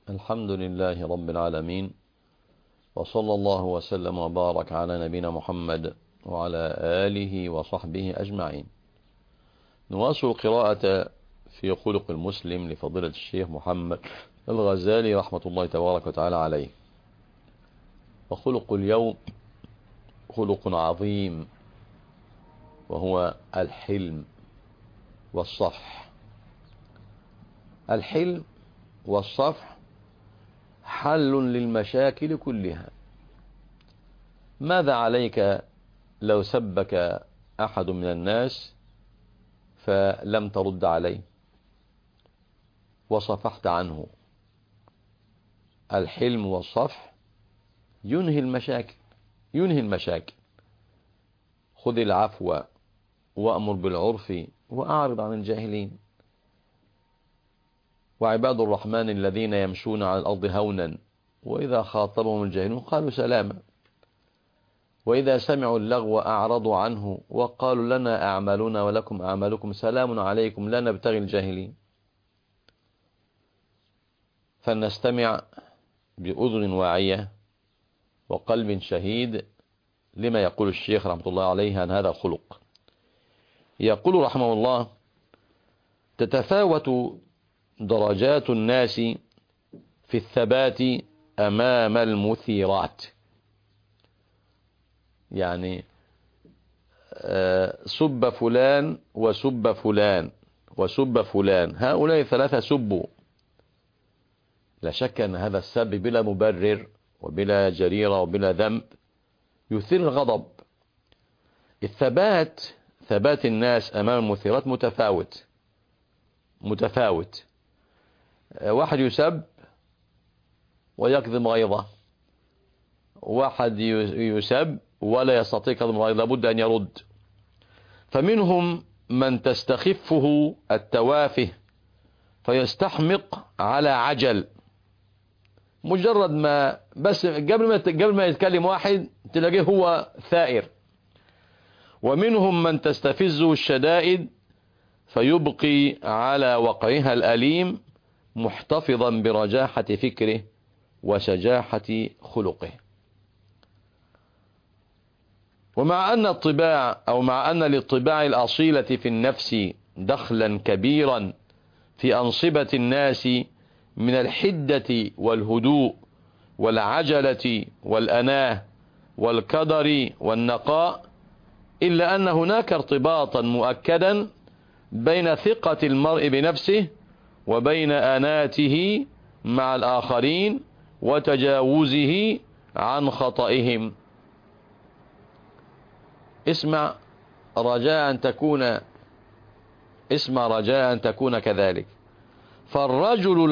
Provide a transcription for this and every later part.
الحمد لله رب العالمين، وصلى الله وسلم وبارك على نبينا محمد وعلى آله وصحبه أجمعين. نواصل قراءة في خلق المسلم لفضيلة الشيخ محمد الغزالي رحمة الله تبارك وتعالى عليه. وخلق اليوم خلق عظيم، وهو الحلم والصفح. الحلم والصفح حل للمشاكل كلها. ماذا عليك لو سبك أحد من الناس فلم ترد عليه وصفحت عنه؟ الحلم والصفح ينهي المشاكل. خذ العفو وأمر بالعرف وأعرض عن الجاهلين. وعباد الرحمن الذين يمشون على الأرض هونا وإذا خاطبهم الجاهلون قالوا سلاما، وإذا سمعوا اللغو أعرضوا عنه وقالوا لنا أعمالنا ولكم أعمالكم سلام عليكم لا نبتغي الجاهلين. فلنستمع بأذن واعية وقلب شهيد لما يقول الشيخ رحمة الله عليه عن هذا الخلق. يقول رحمه الله: تتفاوت درجات الناس في الثبات أمام المثيرات. يعني سب فلان وسب فلان وسب فلان، هؤلاء ثلاثة سبوا. لا شك أن هذا السب بلا مبرر وبلا جريرة وبلا ذنب يثير الغضب. ثبات الناس أمام المثيرات متفاوت. واحد يسب ويكظم غيظه، واحد يسب ولا يستطيع كظم غيظه، لابد أن يرد. فمنهم من تستخفه التوافه فيستحمق على عجل، مجرد ما بس قبل ما يتكلم واحد تلاقيه هو ثائر. ومنهم من تستفزه الشدائد فيبقي على وقعها الأليم محتفظا برجاحة فكره وشجاحة خلقه. ومع أن للطباع الأصيلة في النفس دخلا كبيرا في أنصبة الناس من الحدة والهدوء والعجلة والأناه والكدر والنقاء، إلا أن هناك ارتباطا مؤكدا بين ثقة المرء بنفسه وبين أناته مع الآخرين وتجاوزه عن خطئهم. اسمع رجاء أن تكون كذلك. فالرجل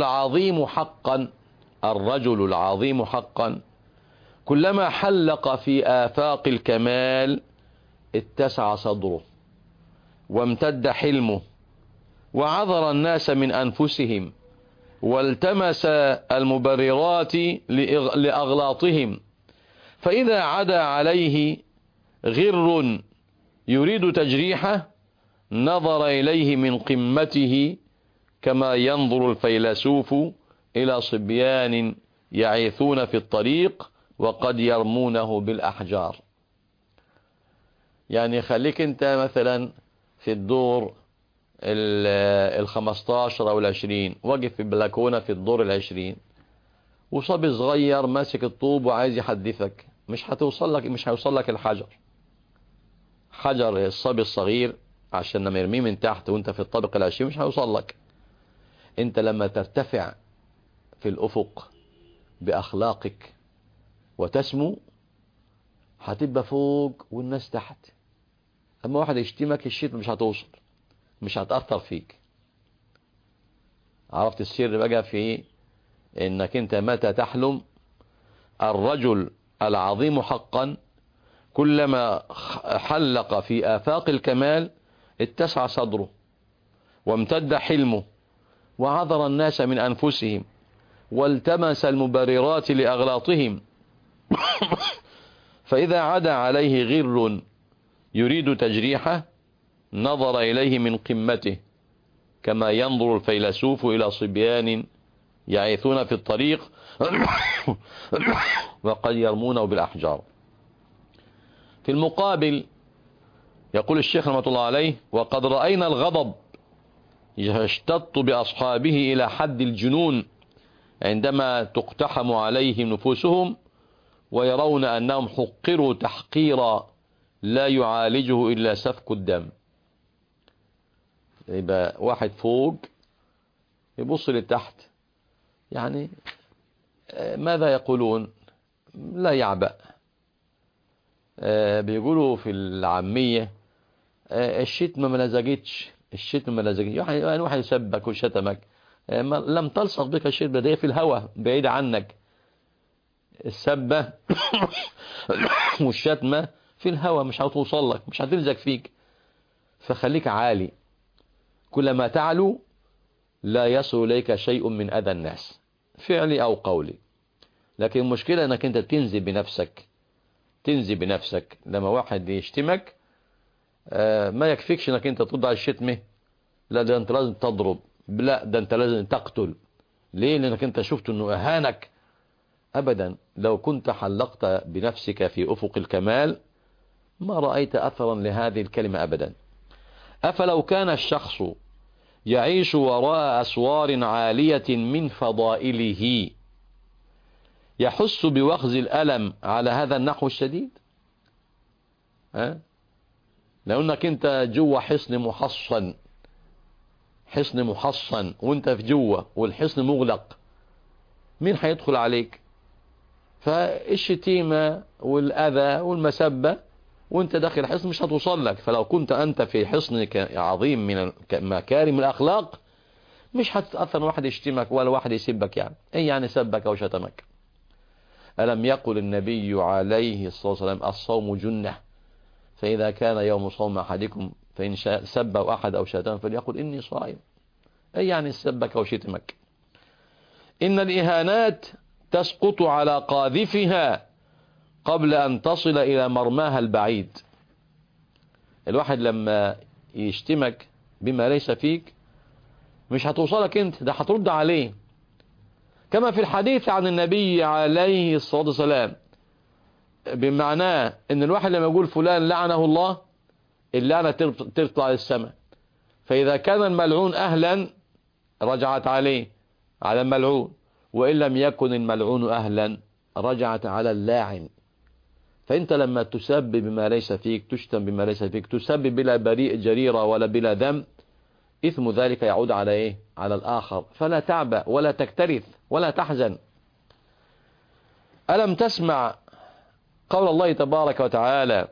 العظيم حقا كلما حلق في آفاق الكمال اتسع صدره وامتد حلمه وعذر الناس من أنفسهم والتمس المبررات لأغلاطهم. فإذا عدا عليه غر يريد تجريحه نظر إليه من قمته كما ينظر الفيلسوف إلى صبيان يعيثون في الطريق وقد يرمونه بالأحجار. يعني خليك انت مثلا في الدور 15 أو 20، وقف في البلكونة في الدور 20 وصبي صغير ماسك الطوب وعايز يحدثك، مش هيوصل لك حجر الصبي الصغير عشان لما يرميه من تحت وانت في الطابق 20 مش هيوصل لك. انت لما ترتفع في الأفق بأخلاقك وتسمو هتبقى فوق والناس تحت. اما واحد يشتمك الشتم مش هتوصل، مش هتأثر فيك. عرفت السر بقى في انك انت متى تحلم؟ الرجل العظيم حقا كلما حلق في آفاق الكمال اتسع صدره وامتد حلمه وعذر الناس من أنفسهم والتمس المبررات لأغلاطهم. فإذا عدا عليه غر يريد تجريحه نظر إليه من قمته كما ينظر الفيلسوف إلى صبيان يعيثون في الطريق وقد يرمونه بالأحجار. في المقابل يقول الشيخ رحمة الله عليه: وقد رأينا الغضب يشتط بأصحابه إلى حد الجنون عندما تقتحم عليهم نفوسهم ويرون أنهم حقروا تحقيرا لا يعالجه إلا سفك الدم. يبقى واحد فوق يبص لتحت، يعني ماذا يقولون؟ لا يعبأ. بيقولوا في العامية الشتم ما لزجتش، الشتم ما لزجتش. يعني واحد يسبك وشتمك لم تلصق بك الشتم، ده في الهوى بعيد عنك. السبة والشتمة في الهوى مش هتوصل لك، مش هتلزق فيك. فخليك عالي، كلما تعلو لا يصل إليك شيء من أذى الناس فعلي أو قولي. لكن المشكلة أنك أنت تنزل بنفسك. لما واحد يشتمك ما يكفيكش أنك أنت ترد على الشتمة، لا ده أنت لازم تضرب، لا ده أنت لازم تقتل. ليه؟ لأنك أنت شفت أنه أهانك. أبدا، لو كنت حلقت بنفسك في أفق الكمال ما رأيت أثرا لهذه الكلمة أبدا. أفلو كان الشخص يعيش وراء أسوار عالية من فضائله يحس بوخز الألم على هذا النحو الشديد؟ لأنك أنت جوا حصن محصن وانت في جوا والحصن مغلق، مين هيدخل عليك؟ فالشتيمة والأذى والمسبة وانت داخل حصن مش هتوصل لك. فلو كنت أنت في حصن عظيم من مكارم الأخلاق مش هتتأثر واحد يشتمك ولا واحد يسبك. يعني ايه يعني سبك أو شتمك؟ ألم يقل النبي عليه الصلاة والسلام: الصوم جنة، فإذا كان يوم صوم أحدكم فإن سب أحد أو شتم فليقل إني صائم. أي يعني سبك أو شتمك؟ إن الإهانات تسقط على قاذفها قبل أن تصل إلى مرماها البعيد. الواحد لما يشتمك بما ليس فيك مش هتوصلك انت، ده هترد عليه. كما في الحديث عن النبي عليه الصلاة والسلام بمعناه ان الواحد لما يقول فلان لعنه الله، اللعنة تطلع للسماء، فإذا كان الملعون أهلا رجعت عليه على الملعون، وإن لم يكن الملعون أهلا رجعت على اللاعن. فأنت لما تسب بما ليس فيك، تشتم بما ليس فيك، تسب بلا بريء جريرة ولا بلا ذنب، إثم ذلك يعود على إيه؟ على الآخر. فلا تعبأ ولا تكترث ولا تحزن. ألم تسمع قول الله تبارك وتعالى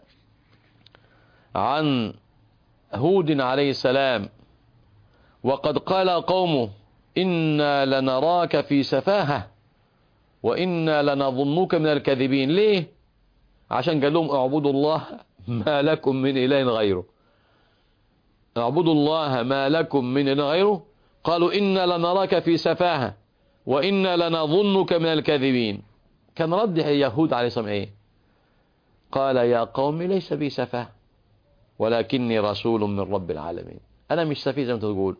عن هود عليه السلام: وقد قال قومه إنا لنراك في سفاهة وإنا لنظنك من الكاذبين. ليه؟ عشان قال لهم: اعبدوا الله ما لكم من إله غيره. اعبدوا الله ما لكم من إله غيره. قالوا إنا لنراك في سفاهة وإنا لنظنك من الكاذبين. كان رد يهود عليه السلام إيه؟ قال: يا قوم ليس بي سفاهة ولكني رسول من رب العالمين. أنا مش سفيه زي ما تقول.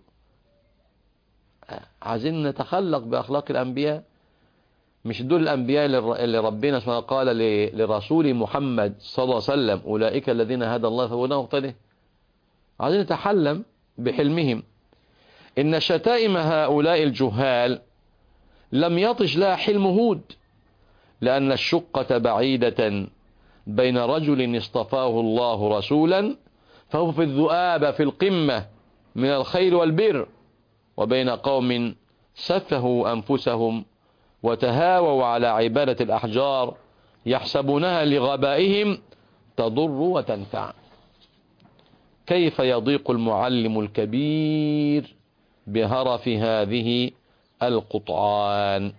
عايزين نتخلق بأخلاق الأنبياء، مش دول الأنبياء اللي ربنا سبحانه قال لرسول محمد صلى الله عليه وسلم: أولئك الذين هدى الله فهداهم مقتده. عايزين نتحلم بحلمهم. إن شتائم هؤلاء الجهال لم يطش لها حلم هود، لأن الشقة بعيدة بين رجل اصطفاه الله رسولا فهو في الذؤاب في القمة من الخير والبر، وبين قوم سفهوا أنفسهم وتهاووا على عبادة الأحجار يحسبونها لغبائهم تضر وتنفع. كيف يضيق المعلم الكبير بهرف هذه القطعان.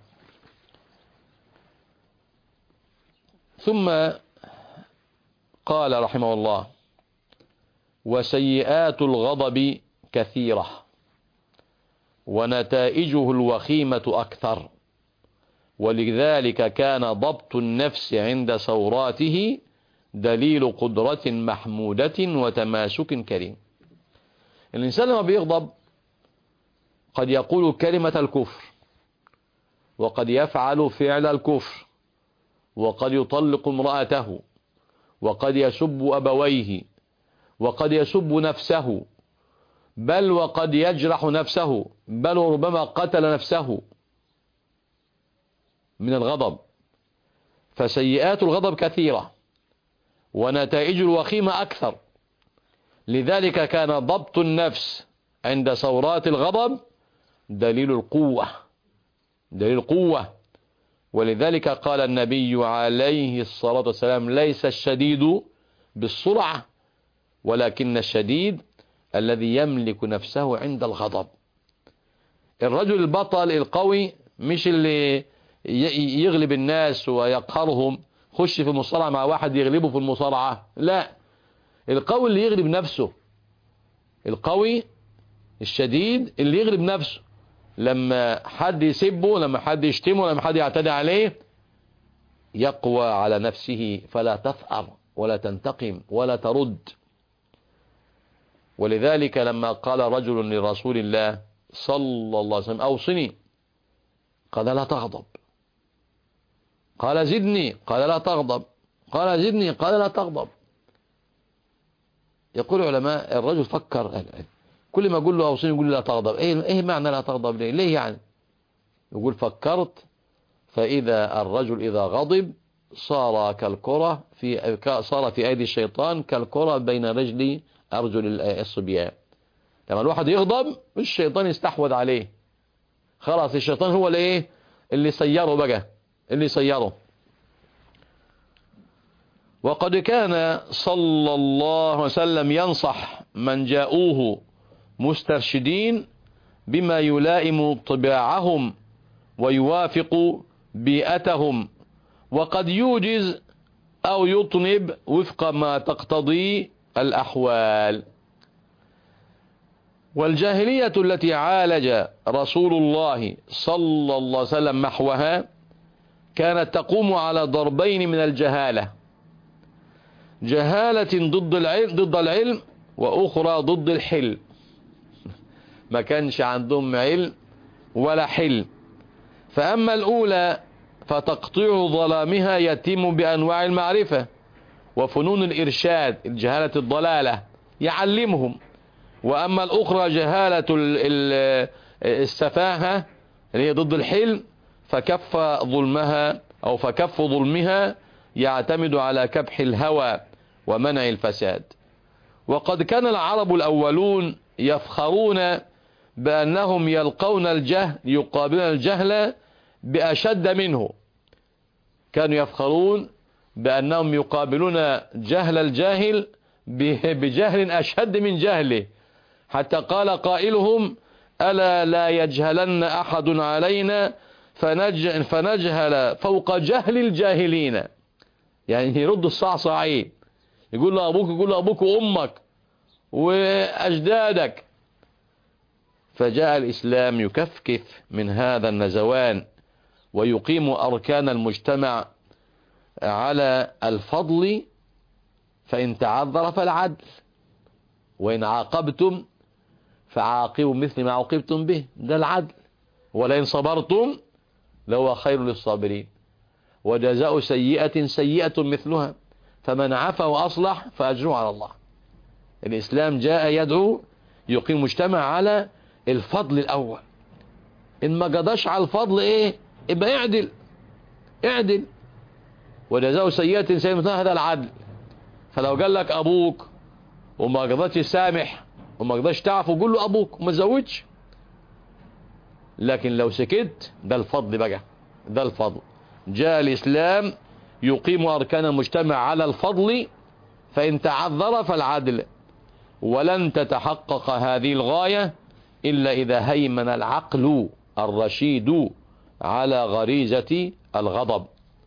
ثم قال رحمه الله: وسيئات الغضب كثيرة ونتائجه الوخيمة أكثر، ولذلك كان ضبط النفس عند ثوراته دليل قدرة محمودة وتماسك كريم. الإنسان لما بيغضب قد يقول كلمة الكفر وقد يفعل فعل الكفر، وقد يطلق امرأته، وقد يسب أبويه، وقد يسب نفسه، بل وقد يجرح نفسه، بل وربما قتل نفسه من الغضب. فسيئات الغضب كثيرة ونتائج الوخيمة أكثر. لذلك كان ضبط النفس عند ثورات الغضب دليل القوة، دليل القوة. ولذلك قال النبي عليه الصلاة والسلام: ليس الشديد بالسرعة، ولكن الشديد الذي يملك نفسه عند الغضب. الرجل البطل القوي مش اللي يغلب الناس ويقهرهم، خش في المصارعة مع واحد يغلبه في المصارعة، لا، القوي اللي يغلب نفسه، القوي الشديد اللي يغلب نفسه. لما حد يسبه، لما حد يشتمه، لما حد يعتدي عليه، يقوى على نفسه فلا تثأر ولا تنتقم ولا ترد. ولذلك لما قال رجل لرسول الله صلى الله عليه وسلم: أوصني، قال: لا تغضب. قال: زدني، قال: لا تغضب. قال: زدني، قال: لا تغضب. يقول العلماء: الرجل فكر، كل ما يقول له أوصني يقول له لا تغضب. ايه معنى لا تغضب؟ ليه يعني؟ يقول: فكرت فإذا الرجل إذا غضب صار كالكرة صار في أيدي الشيطان كالكرة بين رجل أرجل الصبيان. لما الواحد يغضب الشيطان يستحوذ عليه، خلاص الشيطان هو اللي سيره بقى، اللي سيره. وقد كان صلى الله عليه وسلم ينصح من جاءوه مسترشدين بما يلائم طباعهم ويوافق بيئتهم، وقد يوجز أو يطنب وفق ما تقتضي الأحوال. والجاهلية التي عالج رسول الله صلى الله عليه وسلم محوها كانت تقوم على ضربين من الجهالة: جهالة ضد العلم، وأخرى ضد الحلم. ما كانش عندهم علم ولا حلم. فأما الأولى فتقطيع ظلامها يتم بأنواع المعرفة وفنون الإرشاد، الجهالة الضلالة، يعلمهم. وأما الأخرى جهالة السفاهة اللي هي ضد الحلم، فكف ظلمها يعتمد على كبح الهوى ومنع الفساد. وقد كان العرب الأولون يفخرون بأنهم يلقون الجهل، يقابلون الجهل بأشد منه. كانوا يفخرون بأنهم يقابلون جهل الجاهل بجهل أشد من جهله، حتى قال قائلهم: ألا لا يجهلن أحد علينا فنجهل فوق جهل الجاهلين. يعني يرد الصعصعين، يقول له أبوك، يقول له أبوك وأمك وأجدادك. فجاء الإسلام يكفكف من هذا النزوان ويقيم أركان المجتمع على الفضل، فإن تعذر فالعدل، وإن عاقبتم فعاقبوا مثل ما عوقبتم به، ده العدل، ولئن صبرتم لهو خير للصابرين، وجزاء سيئة سيئة مثلها، فمن عفا وأصلح فأجره على الله. الإسلام جاء يدعو يقيم مجتمع على الفضل الأول. إن ما قضاش على الفضل يبقى اعدل. وجزاء سيئة سيئة مثلها، هذا العدل. فلو قال لك أبوك وما قضاش سامح وما قضاش تعفو، قول له أبوك وما تزوجش. لكن لو سكت، ده الفضل بقى، ده الفضل. جاء الإسلام يقيم أركان المجتمع على الفضل، فإن تعذر فالعدل. ولن تتحقق هذه الغاية إلا إذا هيمن العقل الرشيد على غريزة الغضب.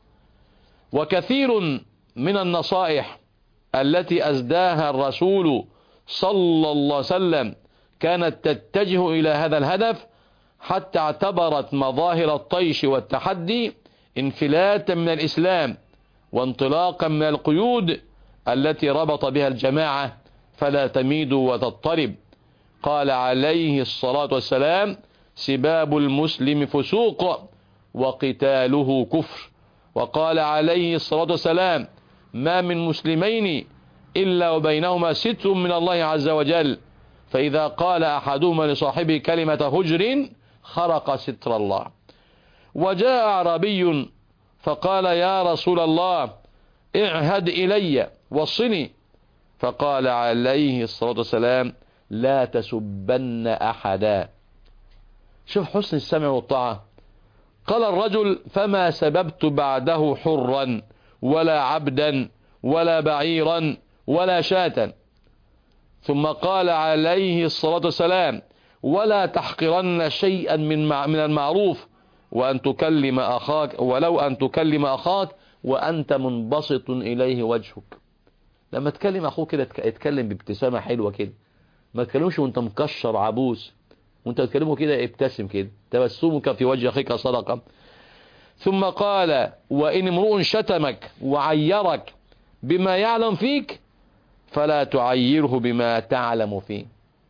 وكثير من النصائح التي أسداها الرسول صلى الله عليه وسلم كانت تتجه إلى هذا الهدف، حتى اعتبرت مظاهر الطيش والتحدي انفلاتا من الإسلام وانطلاقا من القيود التي ربط بها الجماعة فلا تميد وتضطرب. قال عليه الصلاة والسلام: سباب المسلم فسوق، وقتاله كفر. وقال عليه الصلاة والسلام: ما من مسلمين إلا وبينهما ستر من الله عز وجل، فإذا قال أحدهما لصاحبه كلمة هجر خرق ستر الله. وجاء أعرابي فقال: يا رسول الله اعهد إلي وصني. فقال عليه الصلاة والسلام: لا تسبن أحدا. شوف حسن السمع والطاعة. قال الرجل: فما سببت بعده حرا ولا عبدا ولا بعيرا ولا شاة. ثم قال عليه الصلاة والسلام: ولا تحقرن شيئا من المعروف وأن تكلم أخاك ولو أن تكلم أخاك وأنت منبسط إليه وجهك. لما تكلم أخوك كده اتكلم بابتسامة حلوة كده، ما تكلمش وانت مكشر عبوس، وانت تكلمه كده ابتسم كده، تبسمك في وجه أخيك صدقة. ثم قال: وإن امرؤ شتمك وعيرك بما يعلم فيك فلا تعيره بما تعلم فيه.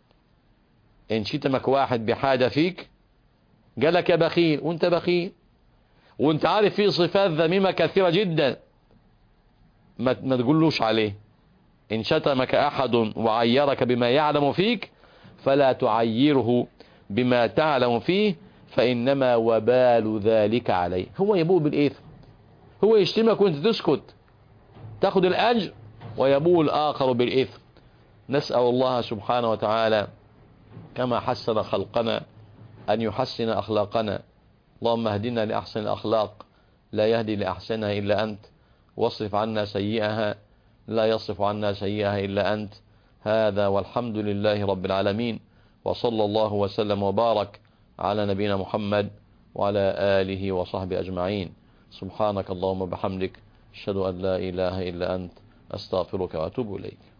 إن شتمك واحد بحاجة فيك، قالك يا بخيل وانت بخيل وانت عارف فيه صفات ذميمة كثيرة جدا، ما تقولوش عليه. إن شتمك أحد وعيرك بما يعلم فيك فلا تعيره بما تعلم فيه، فإنما وبال ذلك عليه. هو يبوء بالإثم، هو يشتمك وانت تسكت تاخد الأجر، ويبوء الآخر بالإثم. نسأل الله سبحانه وتعالى كما حسن خلقنا أن يحسن أخلاقنا. اللهم اهدنا لأحسن الأخلاق، لا يهدي لأحسنها إلا أنت، واصرف عنا سيئها، لا يصرف عنا سيئها إلا أنت. هذا والحمد لله رب العالمين، وصلى الله وسلم وبارك على نبينا محمد وعلى آله وصحبه أجمعين. سبحانك اللهم وبحمدك، أشهد أن لا إله إلا أنت، أستغفرك وأتوب إليك.